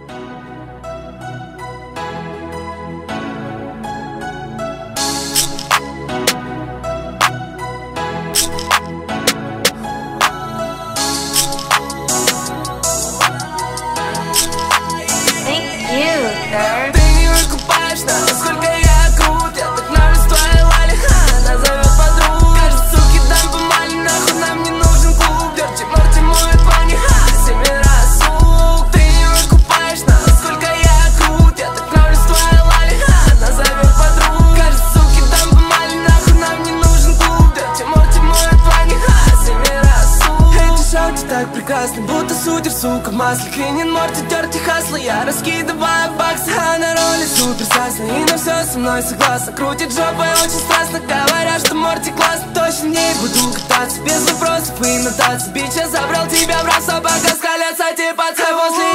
Ты не выкупаешь, насколько я крут. Я так нравлюсь твоей лали, она зовет подруг. Кажется, суки, дам по мали, нахуй нам не нужен клуб. Дёрти Морти моет ванни, семеро сук. Ты не выкупаешь, насколько я крут. Я так нравлюсь твоей лали, она зовет подруг. Кажется, суки, дам по мали, нахуй нам не нужен клуб. Дёрти Морти моет ванни, семеро сук. Эти шауты так прекрасны, будто судишь, сука, в масле. Клинин Морти, Дёрти Хасла, я раскидываю баксы. А на роли супер сасна, и на все со мной согласна. Крутит жопой очень страстно, говорят, что Морти классно. Точно не буду кататься, без вопросов и нотаций. Бич, я забрал тебя в раз, а пока скалятся те пацаны. Возле